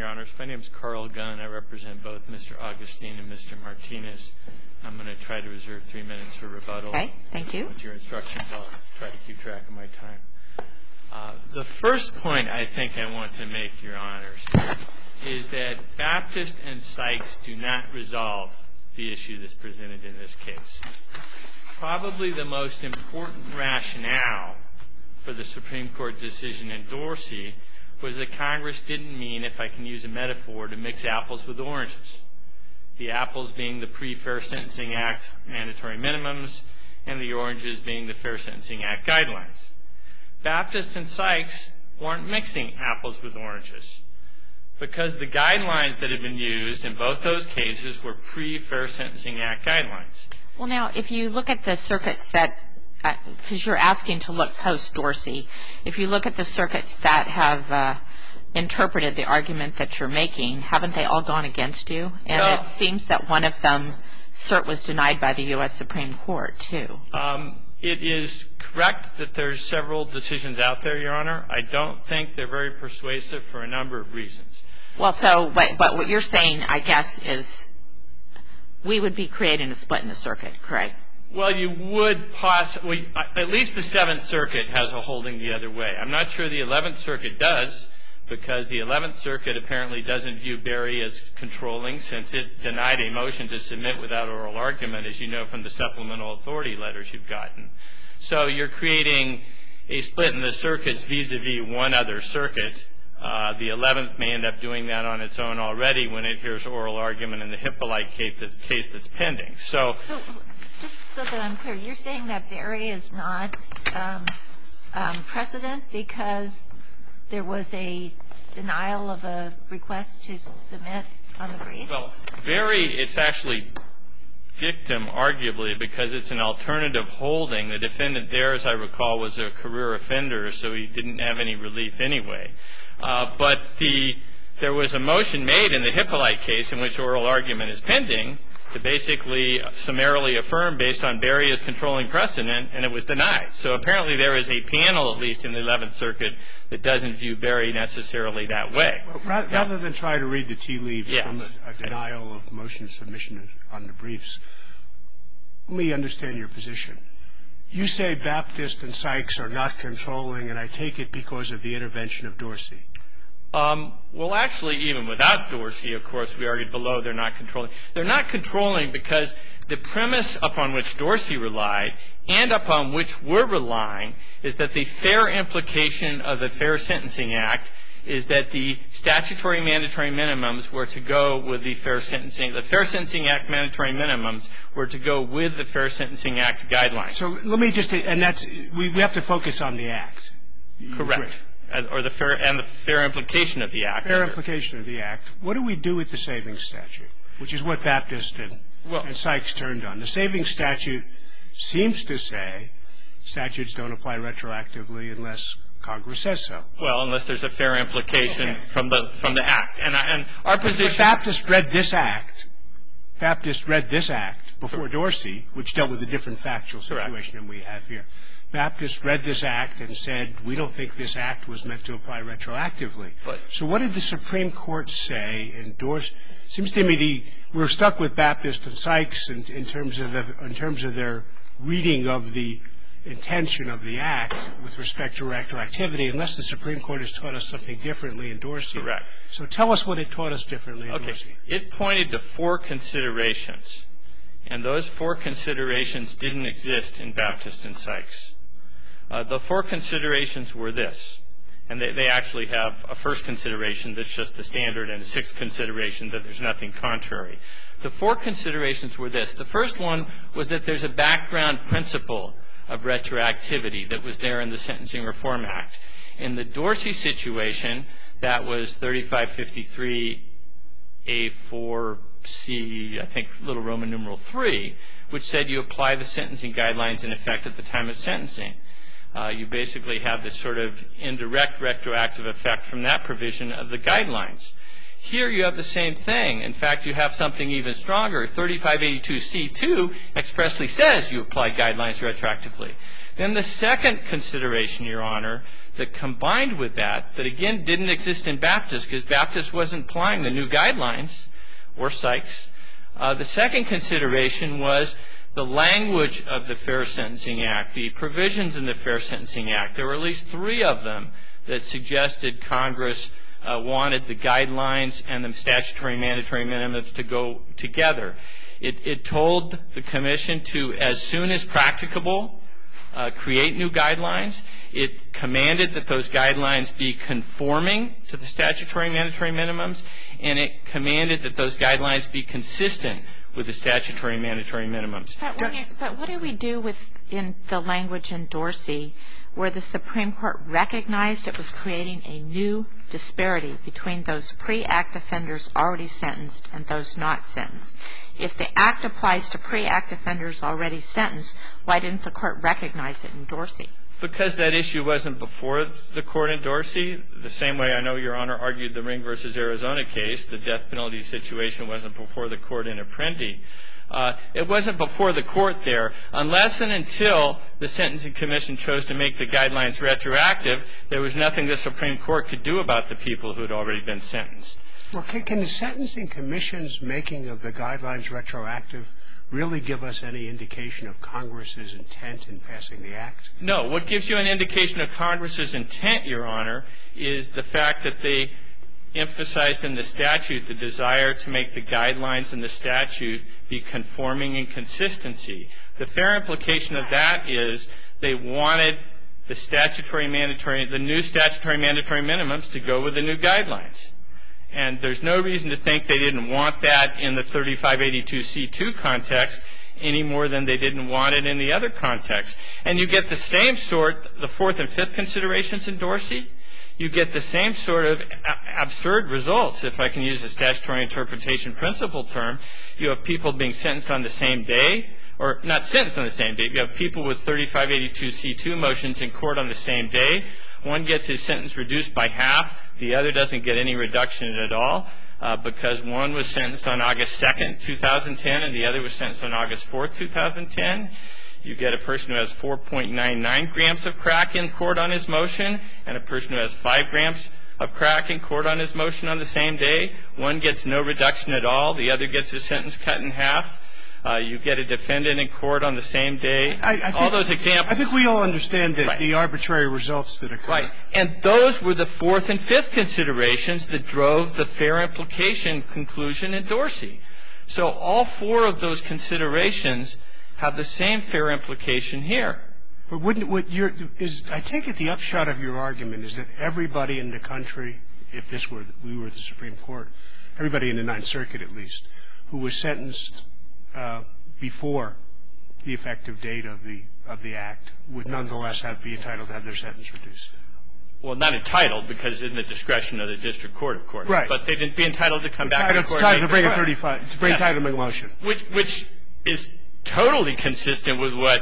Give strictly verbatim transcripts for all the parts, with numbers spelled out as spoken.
Your Honors. My name is Carl Gunn. I represent both Mister Augustine and Mister Martinez. I'm going to try to reserve three minutes for rebuttal. Okay, thank you. With your instructions, I'll try to keep track of my time. Uh, the first point I think I want to make, Your Honors, is that Baptist and Sykes do not resolve the issue that's presented in this case. Probably the most important rationale for the Supreme Court decision in Dorsey was that Congress didn't mean, if I can use a metaphor, to mix apples with oranges. The apples being the Pre-Fair Sentencing Act mandatory minimums, and the oranges being the Fair Sentencing Act guidelines. Baptist and Sykes weren't mixing apples with oranges, because the guidelines that had been used in both those cases were Pre-Fair Sentencing Act guidelines. Well, now, if you look at the circuits that, because you're asking to look post-Dorsey, if you look at the circuits that have uh, interpreted the argument that you're making, haven't they all gone against you? And no. It seems that one of them, cert was denied by the U S Supreme Court, too. Um, it is correct that there's several decisions out there, Your Honor. I don't think they're very persuasive for a number of reasons. Well, so, but, but what you're saying, I guess, is we would be creating a split in the circuit, correct? Well, you would possibly, at least the Seventh Circuit has a holding the other way. I'm not sure the Eleventh Circuit does, because the Eleventh Circuit apparently doesn't view Berry as controlling, since it denied a motion to submit without oral argument, as you know from the supplemental authority letters you've gotten. So you're creating a split in the circuits vis-a-vis one other circuit. Uh, the Eleventh may end up doing that on its own already when it hears oral argument in the Hippolyte case that's, case that's pending. So, so, just so that I'm clear, you're saying that Berry is not um, um, precedent because there was a denial of a request to submit on the brief? Well, Berry, it's actually dictum, arguably, because it's an alternative holding. The defendant there, as I recall, was a career offender, so he didn't have any relief anyway. Uh, but the, there was a motion made in the Hippolyte case in which oral argument is pending to basically summarily affirm based on Berry as controlling precedent, and it was denied. So apparently there is a panel, at least in the Eleventh Circuit, that doesn't view Berry necessarily that way. Well, rather, now, rather than try to read the tea leaves yes. from a, a denial of motion submission on the briefs, let me understand your position. You say Baptist and Sykes are not controlling, and I take it because of the intervention of Dorsey. Um, well, actually, even without Dorsey, of course, we argued below they're not controlling. They're not controlling because the premise upon which Dorsey relied and upon which we're relying is that the fair implication of the Fair Sentencing Act is that the statutory mandatory minimums were to go with the Fair Sentencing. The Fair Sentencing Act mandatory minimums were to go with the Fair Sentencing Act guidelines. So let me just, and that's, we, we have to focus on the Act. Correct. Or the fair, and the fair implication of the Act. Fair implication of the Act. What do we do with the savings statute, which is what Baptist and, well, and Sykes turned on? The savings statute seems to say statutes don't apply retroactively unless Congress says so. Well, unless there's a fair implication okay. from the from the Act. And, and our position. But Baptist read this Act. Baptist read this Act before Correct. Dorsey, which dealt with a different factual situation Correct. Than we have here. Baptist read this Act and said, we don't think this Act was meant to apply retroactively. But, so what did the Supreme Court say in Dorsey? It seems to me the, we're stuck with Baptist and Sykes in, in, terms of the, in terms of their reading of the intention of the Act with respect to retroactivity, unless the Supreme Court has taught us something differently in Dorsey. Correct. So tell us what it taught us differently in okay. Dorsey. It pointed to four considerations, and those four considerations didn't exist in Baptist and Sykes. Uh, the four considerations were this, and they, they actually have a first consideration that's just the standard and a sixth consideration that there's nothing contrary. The four considerations were this. The first one was that there's a background principle of retroactivity that was there in the Sentencing Reform Act. In the Dorsey situation, that was thirty-five fifty-three A four C, I think, little Roman numeral three, which said you apply the sentencing guidelines in effect at the time of sentencing. Uh, you basically have this sort of indirect retroactive effect from that provision of the guidelines. Here you have the same thing. In fact, you have something even stronger. thirty-five eighty-two C two expressly says you apply guidelines retroactively. Then the second consideration, Your Honor, that combined with that, that again didn't exist in Baptist because Baptist wasn't applying the new guidelines or Sykes. Uh, the second consideration was the language of the Fair Sentencing Act, the provisions in the Fair Sentencing Act. There were at least three of them that suggested Congress uh, wanted the guidelines and the statutory mandatory minimums to go together. It, it told the Commission to, as soon as practicable, uh, create new guidelines. It commanded that those guidelines be conforming to the statutory mandatory minimums, and it commanded that those guidelines be consistent with the statutory mandatory minimums. But, when you, but what do we do with in the language in Dorsey where the Supreme Court recognized it was creating a new disparity between those pre-act offenders already sentenced and those not sentenced? If the act applies to pre-act offenders already sentenced, why didn't the court recognize it in Dorsey? Because that issue wasn't before the court in Dorsey. The same way I know Your Honor argued the Ring versus Arizona case, the death penalty situation wasn't before the court in Apprendi. Uh, it wasn't before the court there. Unless and until the Sentencing Commission chose to make the guidelines retroactive, there was nothing the Supreme Court could do about the people who had already been sentenced. Well, can, can the Sentencing Commission's making of the guidelines retroactive really give us any indication of Congress's intent in passing the act? No. What gives you an indication of Congress's intent, Your Honor, is the fact that they emphasized in the statute the desire to make the guidelines in the statute be conforming in consistency. The fair implication of that is they wanted the statutory mandatory, the new statutory mandatory minimums to go with the new guidelines. And there's no reason to think they didn't want that in the thirty-five eighty-two C two context any more than they didn't want it in the other context. And you get the same sort, the fourth and fifth considerations in Dorsey, you get the same sort of absurd results, if I can use a statutory interpretation principle term. You have people being sentenced on the same day, or not sentenced on the same day. You have people with thirty-five eighty-two C two motions in court on the same day. One gets his sentence reduced by half. The other doesn't get any reduction at all uh, because one was sentenced on August second, two thousand ten, and the other was sentenced on August fourth, two thousand ten. You get a person who has four point nine nine grams of crack in court on his motion and a person who has five grams of crack in court on his motion on the same day. One gets no reduction at all. The other gets his sentence cut in half. Uh, you get a defendant in court on the same day. I, I think, all those examples. I think we all understand that right. the arbitrary results that occur. Right. And those were the fourth and fifth considerations that drove the fair implication conclusion in Dorsey. So all four of those considerations have the same fair implication here. But wouldn't what you're is I take it the upshot of your argument is that everybody in the country, if this were we were the Supreme Court, everybody in the Ninth Circuit at least, who was sentenced uh, before the effective date of the of the act would nonetheless have be entitled to have their sentence reduced. Well, not entitled because in the discretion of the district court, of course. Right. But they didn't be entitled to come back to Entitled, court. entitled to bring a thirty-five to bring yes. entitlement motion. Which which is totally consistent with what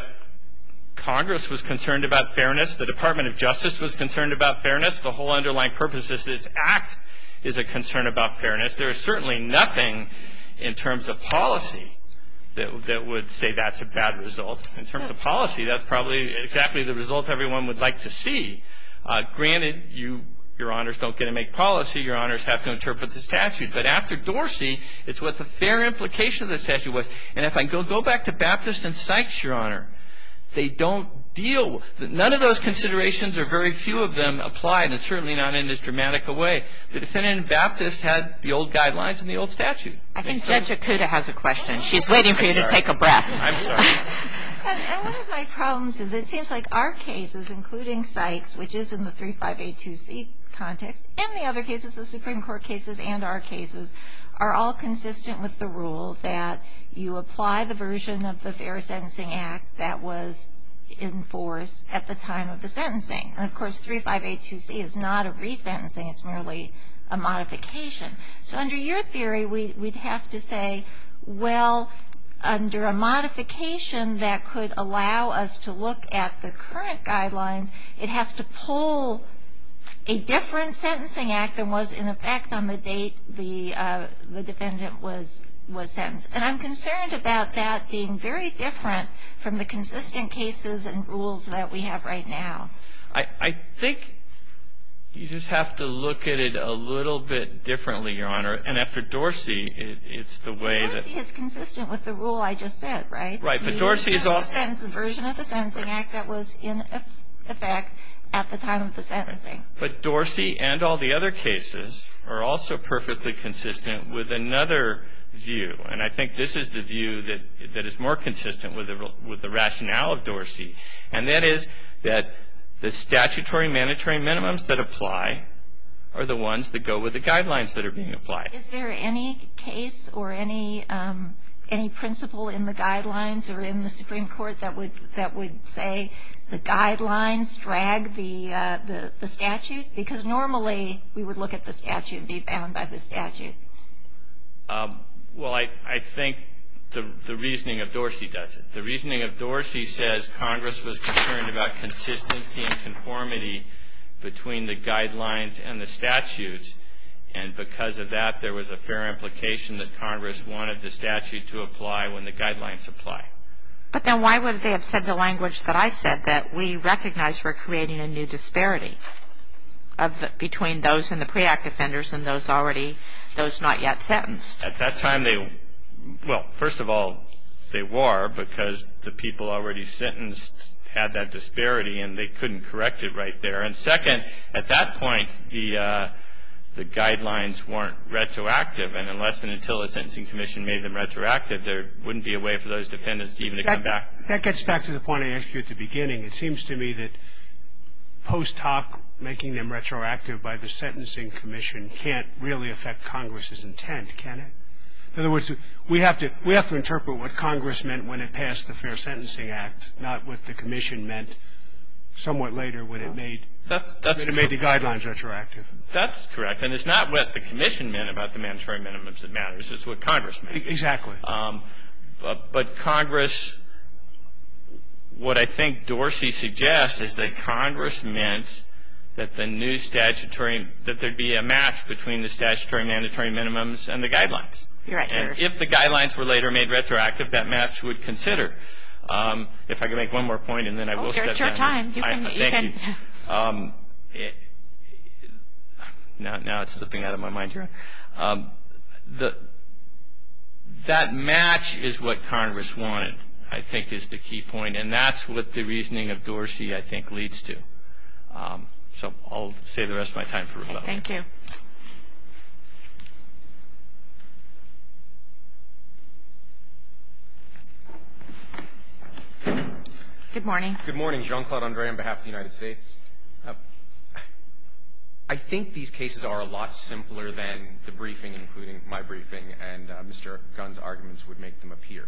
Congress was concerned about fairness. The Department of Justice was concerned about fairness. The whole underlying purpose of this act is a concern about fairness. There is certainly nothing in terms of policy that, that would say that's a bad result. In terms of policy, that's probably exactly the result everyone would like to see. Uh, granted, you, Your Honors, don't get to make policy. Your Honors have to interpret the statute. But after Dorsey, it's what the fair implication of the statute was. And if I go, go back to Baptist and Sykes, Your Honor, they don't deal – none of those considerations or very few of them applied, and certainly not in as dramatic a way. The defendant in Baptist had the old guidelines and the old statute. I think Judge Ikuda has a question. She's waiting for you to take a breath. I'm sorry. And, and one of my problems is it seems like our cases, including Sykes, which is in the thirty-five eighty-two C context, and the other cases, the Supreme Court cases and our cases, are all consistent with the rule that you apply the version of the Fair Sentencing Act that was in force at the time of the sentencing. And, of course, thirty-five eighty-two C is not a resentencing. It's merely a modification. So under your theory, we, we'd have to say, well, under a modification that could allow us to look at the current guidelines, it has to pull a different sentencing act than was in effect on the date the uh, the defendant was was sentenced. And I'm concerned about that being very different from the consistent cases and rules that we have right now. I, I think You just have to look at it a little bit differently, Your Honor. And after Dorsey, it, it's the way that... Dorsey is consistent with the rule I just said, right? Right, but You Dorsey is all... The version of the Sentencing Act that was in effect at the time of the sentencing. But Dorsey and all the other cases are also perfectly consistent with another view. And I think this is the view that, that is more consistent with the, with the rationale of Dorsey. And that is that the statutory mandatory minimums that apply are the ones that go with the guidelines that are being applied. Is there any case or any um, any principle in the guidelines or in the Supreme Court that would that would say the guidelines drag the uh, the, the statute? Because normally we would look at the statute and be bound by the statute. Um, well, I, I think the, the reasoning of Dorsey does it. The reasoning of Dorsey says Congress was concerned about consistency and conformity between the guidelines and the statute, and because of that, there was a fair implication that Congress wanted the statute to apply when the guidelines apply. But then why would they have said the language that I said, that we recognize we're creating a new disparity of the, between those in the pre-act offenders and those already, those not yet sentenced? At that time, they, well, first of all, they were, because the people already sentenced had that disparity and they couldn't correct it right there. And second, at that point, the uh, the guidelines weren't retroactive, and unless and until the Sentencing Commission made them retroactive, there wouldn't be a way for those defendants to even to come back. That gets back to the point I asked you at the beginning. It seems to me that post hoc making them retroactive by the Sentencing Commission can't really affect Congress's intent, can it? In other words, we have to we have to interpret what Congress meant when it passed the Fair Sentencing Act, not what the Commission meant somewhat later when it made that, that's when it made the guidelines retroactive. That's correct, and it's not what the Commission meant about the mandatory minimums that matters. It's what Congress meant. Exactly. Um, but, but Congress, what I think Dorsey suggests is that Congress meant that the new statutory, that there'd be a match between the statutory mandatory minimums and the guidelines. You're right. And if the guidelines were later made retroactive, that match would consider. Um, if I could make one more point, and then I will oh, step down. It's your time. You can. I, you thank can. you. Um, it, now, now it's slipping out of my mind here. Um, the that match is what Congress wanted, I think, is the key point, and that's what the reasoning of Dorsey, I think, leads to. Um, so I'll save the rest of my time for rebuttal. Thank you. Good morning. Good morning. Jean-Claude Andre on behalf of the United States. Uh, I think these cases are a lot simpler than the briefing, including my briefing, and uh, Mister Gunn's arguments would make them appear.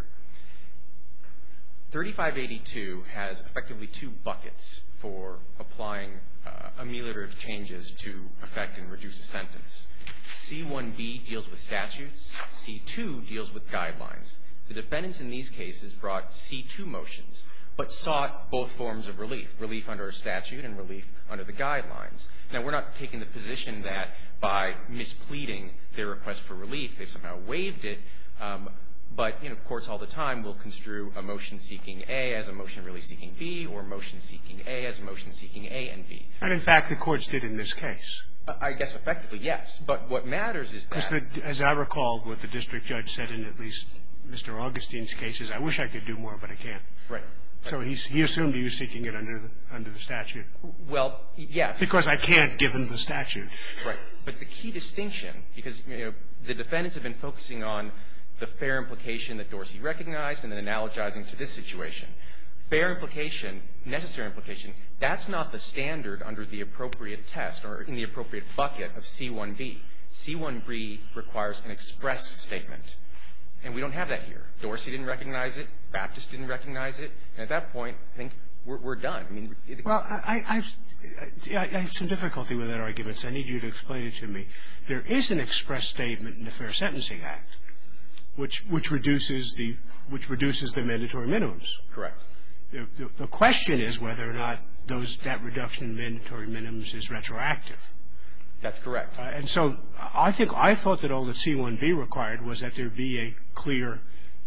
thirty-five eighty-two has effectively two buckets for applying uh, ameliorative changes to affect and reduce a sentence. C one B deals with statutes. C two deals with guidelines. The defendants in these cases brought C two motions, but sought both forms of relief, relief under a statute and relief under the guidelines. Now, we're not taking the position that by mispleading their request for relief, they've somehow waived it, um, but, you know, courts all the time will construe a motion seeking A as a motion really seeking B, or a motion seeking A as a motion seeking A and B. And, in fact, the courts did in this case. Uh, I guess effectively, yes. But what matters is that... Because, as I recall, what the district judge said in at least Mister Augustine's case is, I wish I could do more, but I can't. Right. So he's, he assumed he was seeking it under the, under the statute. Well, yes. Because I can't, given the statute. Right. But the key distinction, because, you know, the defendants have been focusing on the fair implication that Dorsey recognized and then analogizing to this situation. Fair implication, necessary implication, that's not the standard under the appropriate test or in the appropriate bucket of C one B. C one B requires an express statement. And we don't have that here. Dorsey didn't recognize it. Baptist didn't recognize it. And at that point, I think we're, we're done. I mean, it, well, I, I've, I have some difficulty with that argument, so I need you to explain it to me. There is an express statement in the Fair Sentencing Act, which which reduces the which reduces the mandatory minimums. Correct. The, the, the question is whether or not those that reduction in mandatory minimums is retroactive. That's correct. Uh, and so I think I thought that all that C one B required was that there be a clear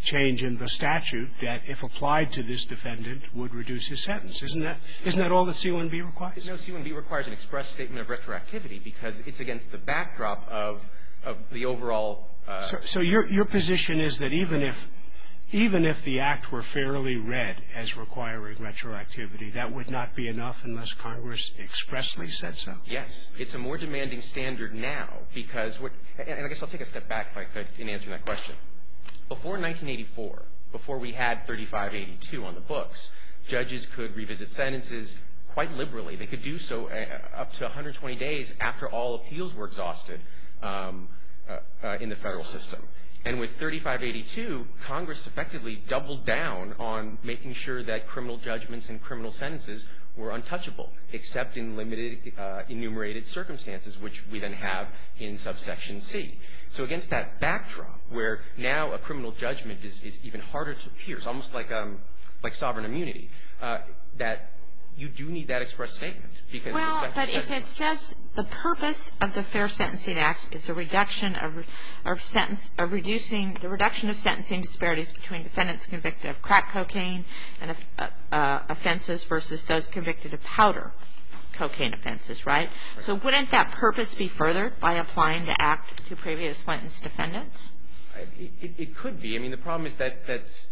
change in the statute that, if applied to this defendant, would reduce his sentence. Isn't that isn't that all that C one B requires? No, C one B requires an express statement of retroactivity because it's against the backdrop of of the overall. Uh, so, so your your position is that even if even if the act were fairly read as requiring retroactivity, that would not be enough unless Congress expressly said so? Yes. It's a more demanding standard now because what, and I guess I'll take a step back if I could in answering that question. Before nineteen eighty-four, before we had thirty-five eighty-two on the books, judges could revisit sentences quite liberally. They could do so uh, up to one hundred twenty days after all appeals were exhausted um, uh, uh, in the federal system. And with thirty-five eighty-two, Congress effectively doubled down on making sure that criminal judgments and criminal sentences were untouchable, except in limited uh, enumerated circumstances, which we then have in subsection C. So against that backdrop, where now a criminal judgment is, is even harder to pierce, almost like um, like sovereign immunity, uh, that you do need that express statement. Because well, the but if it says the purpose of the Fair Sentencing Act is the reduction of, of sentence, of reducing the reduction of sentencing disparities between defendants convicted of crack cocaine and uh, uh, offenses versus those convicted of powder cocaine offenses, right? right? So wouldn't that purpose be furthered by applying the act to previous sentenced defendants? It, it, it could be. I mean, the problem is that that's,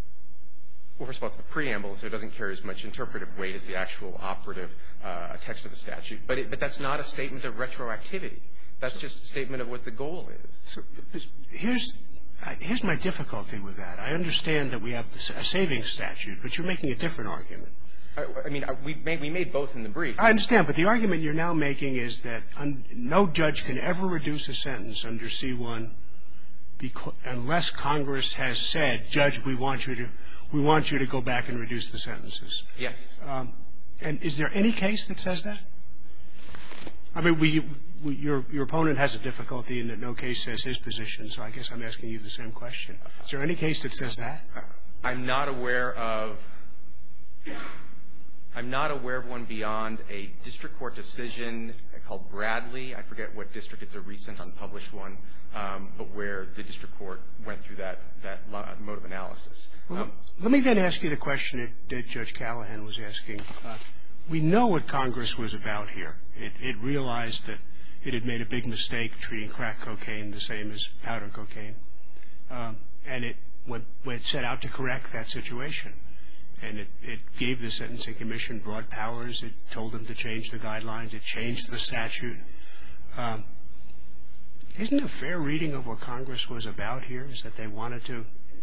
well, first of all, it's the preamble, so it doesn't carry as much interpretive weight as the actual operative uh, text of the statute. But, it, but that's not a statement of retroactivity. That's just a statement of what the goal is. So here's, here's my difficulty with that. I understand that we have a savings statute, but you're making a different argument. I, I mean, we made, we made both in the brief. I understand, but the argument you're now making is that un, no judge can ever reduce a sentence under C one because, unless Congress has said, Judge, we want you to we want you to go back and reduce the sentences. Yes. Um, and is there any case that says that? I mean, we, we, your, your opponent has a difficulty in that no case says his position, so I guess I'm asking you the same question. Is there any case that says that? I'm not aware of I'm not aware of one beyond a district court decision called Bradley. I forget what district. It's a recent unpublished one, um, but where the district court went through that, that mode of analysis. Well, Um, let me then ask you the question that, that Judge Callahan was asking. Uh, we know what Congress was about here. It, it realized that it had made a big mistake treating crack cocaine the same as powder cocaine. Um, and it went, it set out to correct that situation. And it, it gave the Sentencing Commission broad powers. It told them to change the guidelines. It changed the statute. Um, isn't a fair reading of what Congress was about here is that they wanted to,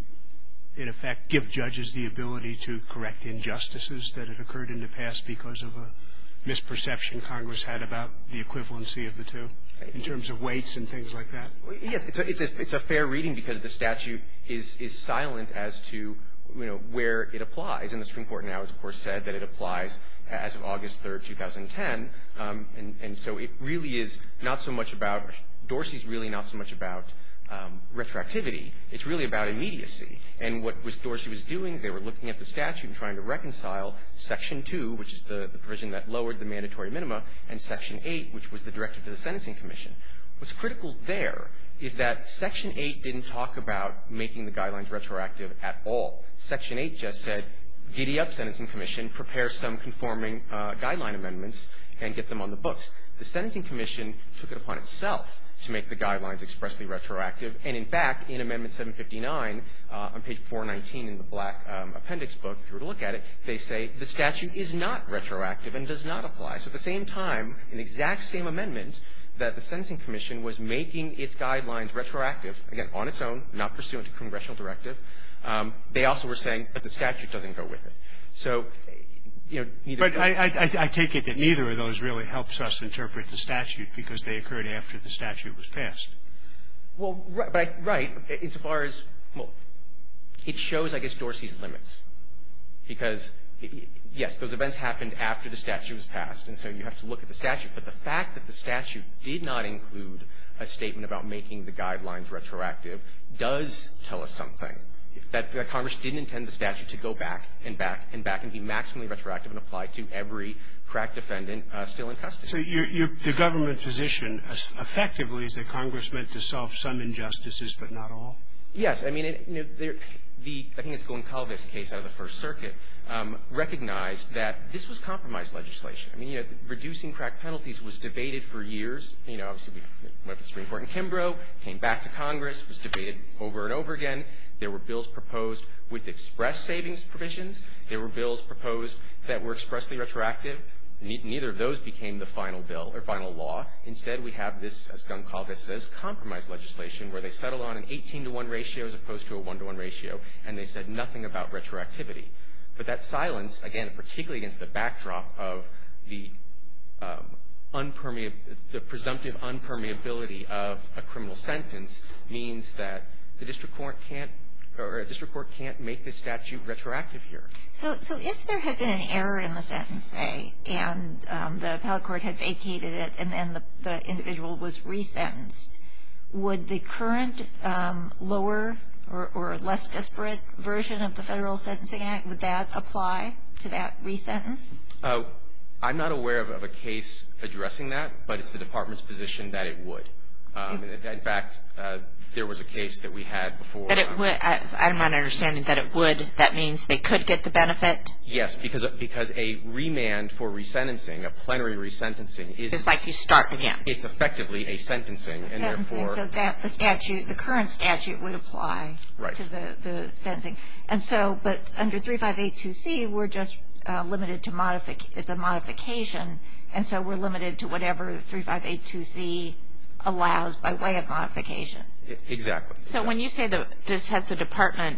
in effect, give judges the ability to correct injustices that had occurred in the past because of a misperception Congress had about the equivalency of the two in terms of weights and things like that? Yes, it's a, it's a, it's a fair reading because the statute is, is silent as to, you know, where it applies. And the Supreme Court now has, of course, said that it applies as of August third, two thousand ten. Um, and, and so it really is not so much about, Dorsey's really not so much about um, retroactivity. It's really about immediacy. And what was Dorsey was doing is they were looking at the statute and trying to reconcile Section two, which is the, the provision that lowered the mandatory minima, and Section eight, which was the directive to the Sentencing Commission. What's critical there is that Section eight didn't talk about making the guidelines retroactive at all. Section eight just said, giddy up, Sentencing Commission, prepare some conforming uh, guideline amendments and get them on the books. The Sentencing Commission took it upon itself to make the guidelines expressly retroactive. And in fact, in Amendment seven fifty-nine, uh, on page four nineteen in the black um, appendix book, if you were to look at it, they say the statute is not retroactive and does not apply. So at the same time, in the exact same amendment, that the Sentencing Commission was making its guidelines retroactive, again, on its own, not pursuant to congressional directive, um, they also were saying, but the statute doesn't go with it. So, you know, neither. But I, I, I take it that neither of those really helps us interpret the statute because they occurred after the statute was passed. Well, right, but I, right, insofar as, well, it shows, I guess, Dorsey's limits. Because, yes, those events happened after the statute was passed, and so you have to look at the statute. But the fact that the statute did not include a statement about making the guidelines retroactive does tell us something. That, that Congress didn't intend the statute to go back and back and back and be maximally retroactive and apply to every crack defendant uh, still in custody. So you're, you're, the government position effectively is that Congress meant to solve some injustices but not all? Yes. I mean, it, you know, there, the I think it's Goncalves case out of the First Circuit um, recognized that this was compromise legislation. I mean, you know, reducing crack penalties was debated for years. You know, obviously we went to the Supreme Court in Kimbrough, came back to Congress, was debated over and over again. There were bills proposed with express savings provisions. There were bills proposed that were expressly retroactive. Neither of those became the final bill or final law. Instead, we have this, as Goncalves says, compromise legislation where they settled on an eighteen to one ratio as opposed to a one to one ratio, and they said nothing about retroactivity. But that silence, again, particularly against the backdrop of the um, unpermeab- the presumptive unpermeability of a criminal sentence, means that the district court can't or a district court can't make this statute retroactive here. So, so if there had been an error in the sentence, say, and um, the appellate court had vacated it, and then the, the individual was resentenced, would the current um, lower or, or less disparate version of the Federal Sentencing Act, would that apply to that resentence? Uh, I'm not aware of, of a case addressing that, but it's the department's position that it would. Um, in, in fact, uh, there was a case that we had before. That it um, would, I, I'm not understanding that it would. That means they could get the benefit? Yes, because because a remand for resentencing, a plenary resentencing, is It's like you start again. It's effectively a sentencing, and sentencing, therefore, so that the statute, the current statute, would apply Right. to the, the sentencing. And so, but under thirty-five eighty-two C, we're just uh, limited to modific. It's a modification, and so we're limited to whatever thirty-five eighty-two C allows by way of modification. Exactly. So when you say the, does, has the department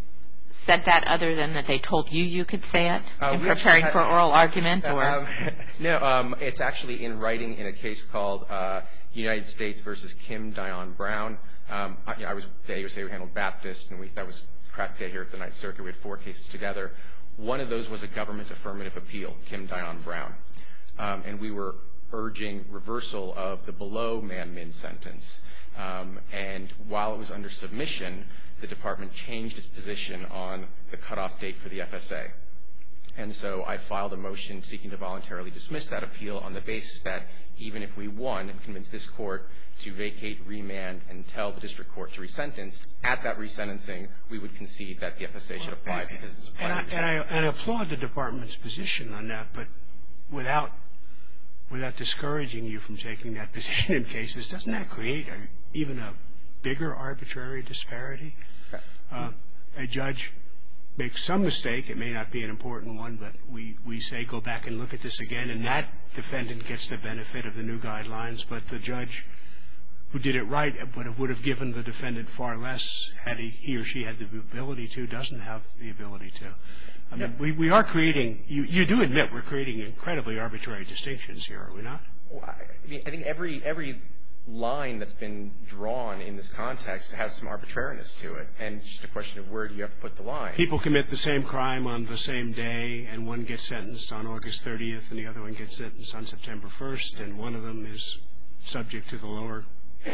said that other than that they told you you could say it Uh, in we preparing actually for had- oral argument? Or Um, no, um, it's actually in writing in a case called uh, United States versus Kim Dion Brown. Um, I, you know, I was the A U S A who handled Baptist, and we, that was crack day here at the Ninth Circuit. We had four cases together. One of those was a government affirmative appeal, Kim Dion Brown. Um, and we were urging reversal of the below man-min sentence. Um, and while it was under submission, the department changed its position on the cutoff date for the F S A. And so I filed a motion seeking to voluntarily dismiss that appeal on the basis that even if we won and convinced this court to vacate, remand, and tell the district court to resentence, at that resentencing, we would concede that the F S A should apply because it's a And I, and, I, and I applaud the department's position on that, but without without discouraging you from taking that position in cases, doesn't that create a, even a bigger arbitrary disparity? Uh, a judge makes some mistake, it may not be an important one, but we, we say go back and look at this again, and that defendant gets the benefit of the new guidelines, but the judge who did it right but would have given the defendant far less had he, he or she had the ability to, doesn't have the ability to. I mean, we, we are creating, you, you do admit we're creating incredibly arbitrary distinctions here, are we not? Well, I, mean, I think every every line that's been drawn in this context has some arbitrariness to it, and it's just a question of where do you have to put the line. People commit the same crime on the same day, and one gets sentenced on August thirtieth, and the other one gets sentenced on September first, and one of them is subject to the lower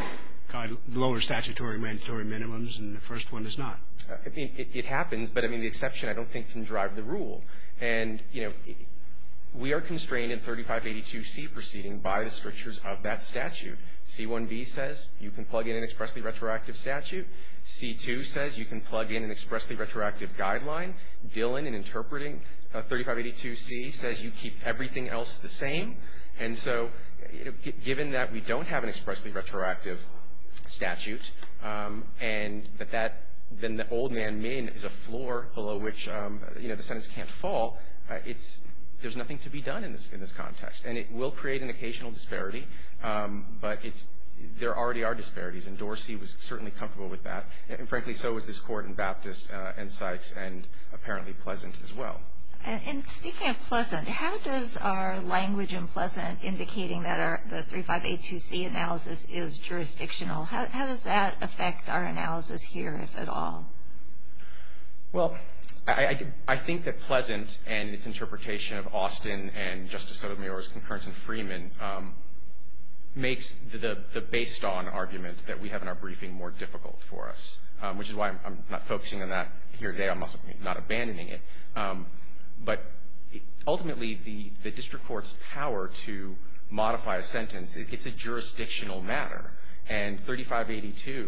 lower statutory mandatory minimums, and the first one is not. Uh, I mean, it, it happens, but I mean, the exception I don't think can drive the rule. And, you know, it, we are constrained in thirty-five eighty-two C proceeding by the strictures of that statute. C one B says you can plug in an expressly retroactive statute. C two says you can plug in an expressly retroactive guideline. Dillon, in interpreting uh, thirty-five eighty-two C, says you keep everything else the same. And so, you know, g- given that we don't have an expressly retroactive statute, um, and that that then the old man min is a floor below which um, you know the sentence can't fall, uh, it's there's nothing to be done in this in this context, and it will create an occasional disparity. Um, but it's there already are disparities, and Dorsey was certainly comfortable with that, and frankly, so was this court in Baptist uh, and Sykes, and apparently Pleasant as well. And, and speaking of Pleasant, how does our language in Pleasant indicating that our, the thirty-five eighty-two C analysis is jurisdictional, how, how does that affect our analysis here, if at all? Well, I, I, I think that Pleasant and its interpretation of Austin and Justice Sotomayor's concurrence in Freeman um, makes the, the, the based-on argument that we have in our briefing more difficult for us, um, which is why I'm, I'm not focusing on that here today. I'm also not abandoning it. Um, but ultimately, the, the district court's power to modify a sentence, it, it's a jurisdictional matter. And thirty-five eighty-two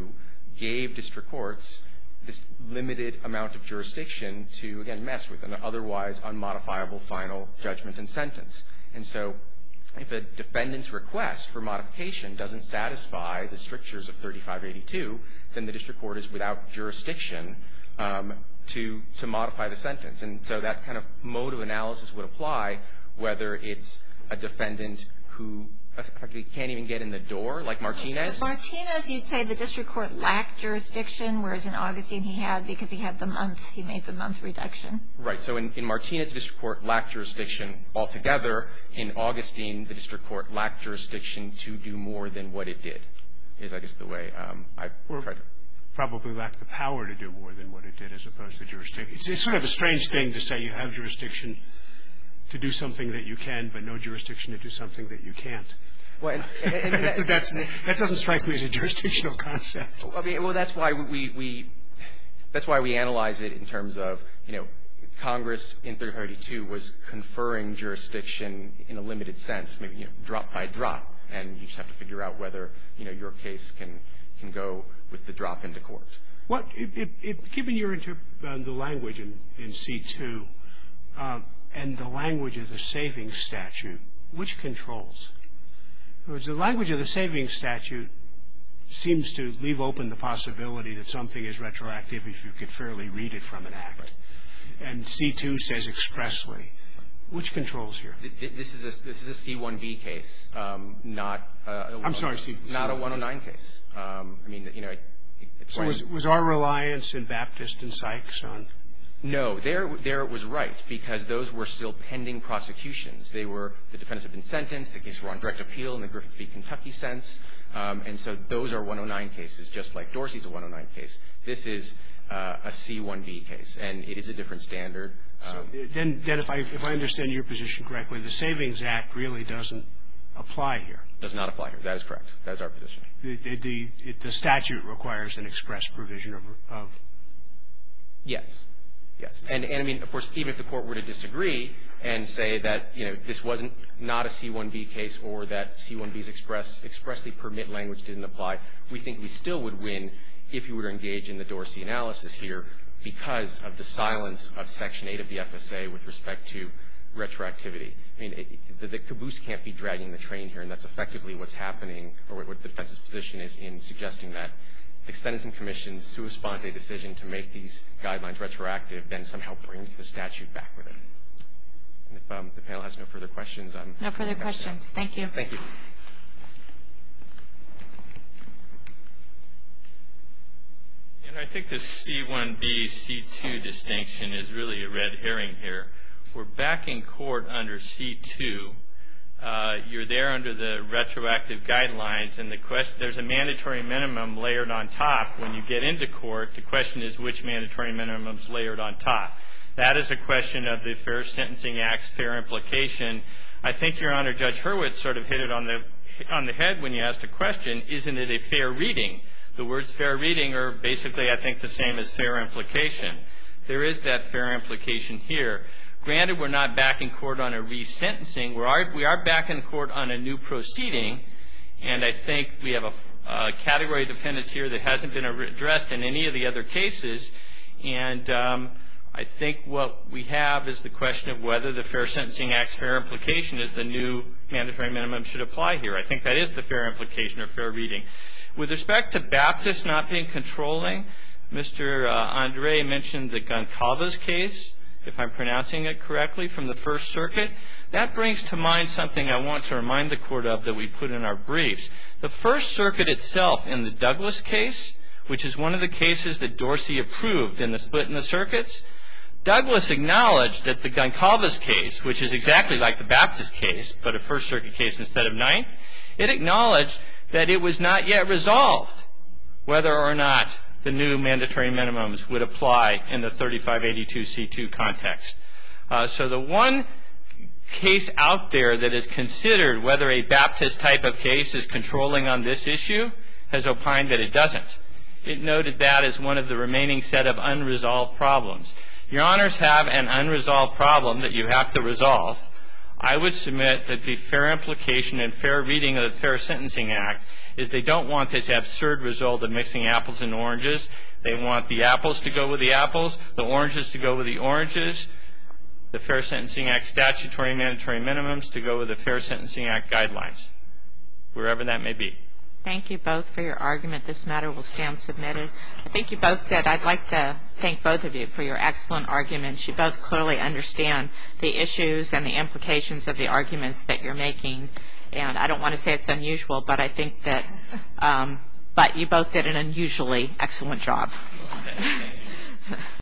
gave district courts this limited amount of jurisdiction to, again, mess with an otherwise unmodifiable final judgment and sentence. And so if a defendant's request for modification doesn't satisfy the strictures of thirty-five eighty-two, then the district court is without jurisdiction um, to to modify the sentence. And so that kind of mode of analysis would apply whether it's a defendant who effectively can't even get in the door, like Martinez. So Martinez, you'd say the district court lacked jurisdiction, whereas in Augustine he had because he had the month, he made the month reduction. Right. So in, in Martinez, the district court lacked jurisdiction altogether. In Augustine, the district court lacked jurisdiction to do more than what it did, is I guess the way um, I tried to. Probably lacked the power to do more than what it did as opposed to jurisdiction. It's, it's sort of a strange thing to say you have jurisdiction to do something that you can, but no jurisdiction to do something that you can't. Well, and, and, and that's, that's, that doesn't strike me as a jurisdictional concept. I mean, well, that's why we, we that's why we analyze it in terms of, you know, Congress in thirty-five eighty-two was conferring jurisdiction in a limited sense, maybe, you know, drop by drop, and you just have to figure out whether, you know, your case can can go with the drop into court. What, it, it, it, given your inter, uh, the language in, in C two uh, and the language of the savings statute, which controls? Because the language of the savings statute seems to leave open the possibility that something is retroactive if you could fairly read it from an act. And C two says expressly. Which controls here? This is a, this is a C one B case, um, not a, I'm sorry, C, not a one oh nine case. Um, I mean, you know, it, it's so was, was our reliance in Baptist and Sykes on? No, there, there it was right, because those were still pending prosecutions. They were, the defendants had been sentenced, the cases were on direct appeal in the Griffith v. Kentucky sense, um, and so those are one oh nine cases, just like Dorsey's a one oh nine case. This is uh, a C one B case, and it is a different standard. Um, so then, then if I, if I understand your position correctly, the Savings Act really doesn't apply here. Does not apply here. That is correct. That is our position. The, the, it, the statute requires an express provision of, of. Yes. Yes. And, and I mean, of course, even if the court were to disagree and say that, you know, this wasn't not a C one B case or that C one B's express, expressly permit language didn't apply, we think we still would win if you were to engage in the Dorsey analysis here because of the silence of Section eight of the F S A with respect to retroactivity. I mean, it, the, the caboose can't be dragging the train here, and that's effectively what's happening, or what, what the defense's position is in suggesting that the Sentencing Commission's sua sponte decision to make these guidelines retroactive then somehow brings the statute back with it. And if um, the panel has no further questions, I'm No further questions. Thank you. Thank you. And I think the C one B, C two distinction is really a red herring here. We're back in court under C two. Uh, you're there under the retroactive guidelines, and the question, there's a mandatory minimum layered on top. When you get into court, the question is which mandatory minimum is layered on top. That is a question of the Fair Sentencing Act's fair implication. I think, Your Honor, Judge Hurwitz sort of hit it on the on the head when you asked a question, isn't it a fair reading? The words fair reading are basically, I think, the same as fair implication. There is that fair implication here. Granted, we're not back in court on a resentencing. We are, we are back in court on a new proceeding, and I think we have a, a category of defendants here that hasn't been addressed in any of the other cases, and um, I think what we have is the question of whether the Fair Sentencing Act's fair implication is the new mandatory minimum should apply here. I think that is the fair implication or fair reading. With respect to Baptist not being controlling, Mister Uh, Andre mentioned the Goncalves case, if I'm pronouncing it correctly, from the First Circuit. That brings to mind something I want to remind the Court of that we put in our briefs. The First Circuit itself in the Douglas case, which is one of the cases that Dorsey approved in the split in the circuits, Douglas acknowledged that the Goncalves case, which is exactly like the Baptist case, but a First Circuit case instead of Ninth, it acknowledged that it was not yet resolved whether or not the new mandatory minimums would apply in the thirty-five eighty-two C two context. Uh, so the one case out there that is considered whether a Baptist type of case is controlling on this issue has opined that it doesn't. It noted that as one of the remaining set of unresolved problems. Your Honors have an unresolved problem that you have to resolve. I would submit that the fair implication and fair reading of the Fair Sentencing Act is they don't want this absurd result of mixing apples and oranges. They want the apples to go with the apples, the oranges to go with the oranges, the Fair Sentencing Act statutory mandatory minimums to go with the Fair Sentencing Act guidelines, wherever that may be. Thank you both for your argument. This matter will stand submitted. I think you both did. I'd like to thank both of you for your excellent arguments. You both clearly understand the issues and the implications of the arguments that you're making. And I don't want to say it's unusual, but I think that, um, but you both did an unusually excellent job.